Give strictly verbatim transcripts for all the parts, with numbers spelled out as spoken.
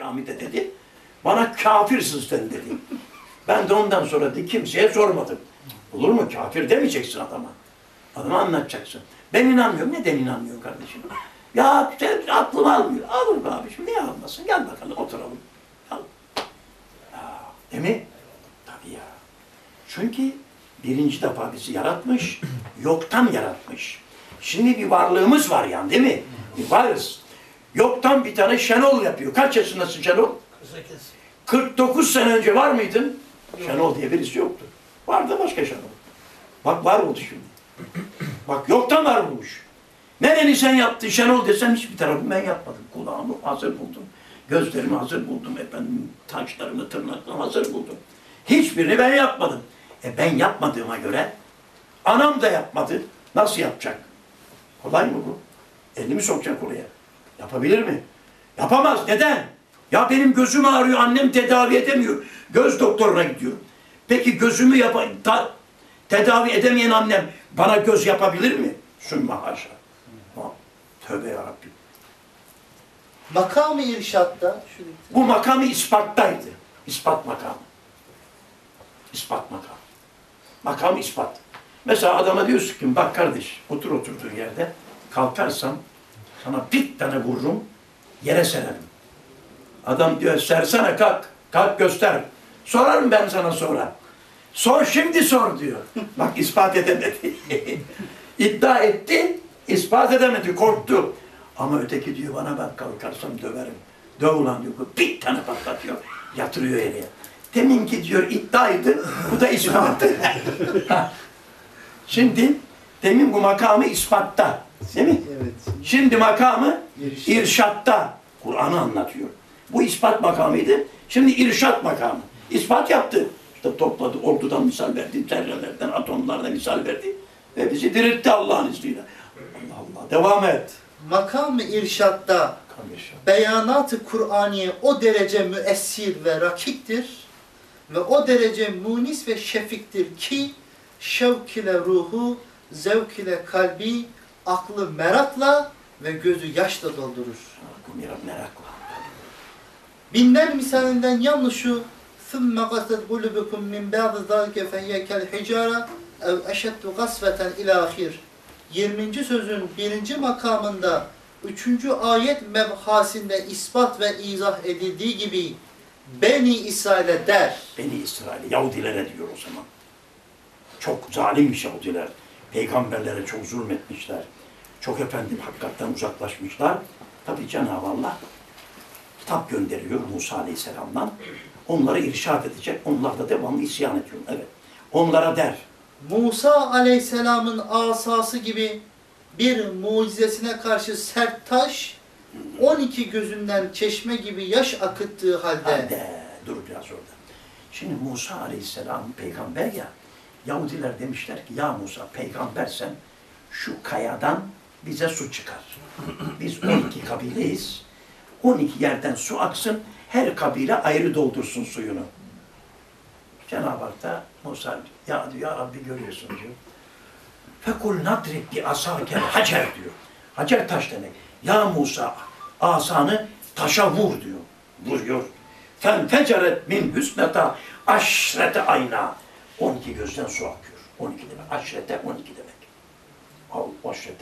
camide dedi. Bana kafirsiniz dedi. Ben de ondan sonra dedi, kimseye sormadım. Olur mu? Kafir demeyeceksin adama. Adama anlatacaksın. Ben inanmıyorum. Neden inanmıyorum kardeşim? Ya sen aklım almıyor. Alır be abiciğim. Niye almasın? Gel bakalım oturalım. Al. Ya, değil mi? Tabii ya. Çünkü birinci defa bizi yaratmış, yoktan yaratmış. Şimdi bir varlığımız var yani, değil mi? Bir varız. Yoktan bir tane Şenol yapıyor. Kaç yaşındasın Şenol? kırk sekiz. kırk dokuz sene önce var mıydın? Yok. Şenol diye birisi yoktu. Vardı başka Şenol. Bak var oldu şimdi. Bak yoktan var olmuş. Nereni sen yaptın Şenol desem hiçbir tarafını ben yapmadım. Kulağımı hazır buldum. Gözlerimi hazır buldum. Efendim taşlarımı, tırnaklarımı hazır buldum. Hiçbirini ben yapmadım. E ben yapmadığıma göre anam da yapmadı. Nasıl yapacak? Kolay mı bu? Elimi sokacak oraya. Yapabilir mi? Yapamaz. Neden? Ya benim gözüm ağrıyor, annem tedavi edemiyor. Göz doktoruna gidiyor. Peki gözümü yap ta tedavi edemeyen annem bana göz yapabilir mi? Sümme haşa. Tövbe yarabbim. Makam-ı irşatta, bu makamı ispattaydı. İspat makamı. İspat makamı. Makam ispat. Mesela adama diyorsun ki bak kardeş otur oturduğun yerde kalkarsam sana bir tane vururum yere sererim. Adam diyor sersene kalk. Kalk göster. Sorarım ben sana sonra. Sor şimdi sor diyor. Bak ispat edemedi. İddia etti, ispat edemedi, korktu. Ama öteki diyor bana ben kalkarsam döverim. Döv ulan diyor. Bir tane patlatıyor. Yatırıyor yere. Deminki diyor iddiaydı. Bu da ispatı. Şimdi demin bu makamı ispatta. Değil mi? Evet. Şimdi makamı İrşat. irşatta. Kur'an'ı anlatıyor. Bu ispat makamıydı. Şimdi irşat makamı. İspat yaptı. İşte topladı, ordudan misal verdi, zerrelerden, atomlardan misal verdi. Ve bizi diriltti Allah'ın izniyle. Allah Allah. Devam et. Makam-ı irşatta beyanat-ı Kur'aniye o derece müessir ve rakiktir ve o derece munis ve şefiktir ki şevk ile ruhu, zevk ile kalbi, aklı merakla ve gözü yaşla doldurur. Merakla. Binler misalinden yalnız şu ثُمَّ قَسَتْ قُلُبُكُمْ مِنْ بَعْضِ ذَلْكَ فَهِيَ كَالْحِجَارَةِ اَوْ اَشَدُّ قَسْفَةً اِلَى آخِرِ yirminci sözün birinci makamında üçüncü ayet mebhasinde ispat ve izah edildiği gibi Beni İsrail'e der. Beni İsrail, Yahudilere diyor o zaman. Çok zalimmiş Yahudiler. Peygamberlere çok zulmetmişler. Çok efendim hakikaten uzaklaşmışlar. Tabi Cenab-ı Allah kitap gönderiyor Musa Aleyhisselam'dan. Onları irşad edecek. Onlar da devamlı isyan ediyor. Evet. Onlara der. Musa Aleyhisselam'ın asası gibi bir mucizesine karşı sert taş, on iki gözünden çeşme gibi yaş akıttığı halde. Halde. Dur biraz orada. Şimdi Musa Aleyhisselam peygamber ya, Yahudiler demişler ki ya Musa peygambersen şu kayadan bize su çıkar. Biz on iki kabileyiz. on iki yerden su aksın, her kabile ayrı doldursun suyunu. Cenab-ı Hak da Musa ya diyor ya Rabbi görüyorsun diyor. Fekul nadrib bi asakel hacer diyor. Hacer taş demek. Ya Musa asanı taşa vur diyor. Vuruyor. Fen feceret min hüsneta aşrete ayna. on iki gözden su akıyor. on iki demek. Aşrete on iki demek. Al aşrete.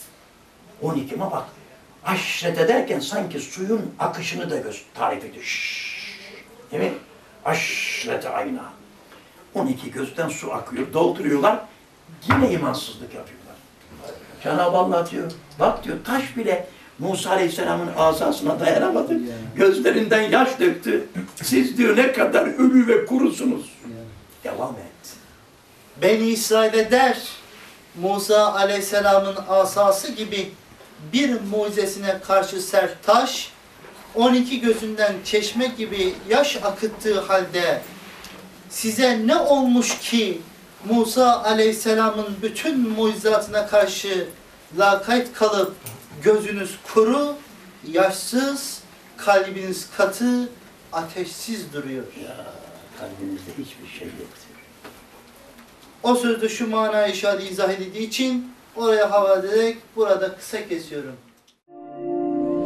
on iki ma bak. Aşrete derken sanki suyun akışını da göz tarif ediyor. Şşş. Değil mi? Aşrete ayna. on iki gözden su akıyor. Dolduruyorlar. Yine imansızlık yapıyorlar. Cenab-ı Allah diyor. Bak diyor taş bile Musa Aleyhisselam'ın asasına dayanamadı. Gözlerinden yaş döktü. Siz diyor ne kadar ölü ve kurusunuz. Devam et. Beni İsrail'e der, Musa Aleyhisselam'ın asası gibi bir mucizesine karşı sert taş, on iki gözünden çeşme gibi yaş akıttığı halde size ne olmuş ki Musa Aleyhisselam'ın bütün mucizatına karşı lakayt kalıp gözünüz kuru, yaşsız, kalbiniz katı, ateşsiz duruyor. Ya kalbinizde hiçbir şey yok. O sözde şu manayı işaret izah edildiği için oraya havale ederek burada kısa kesiyorum.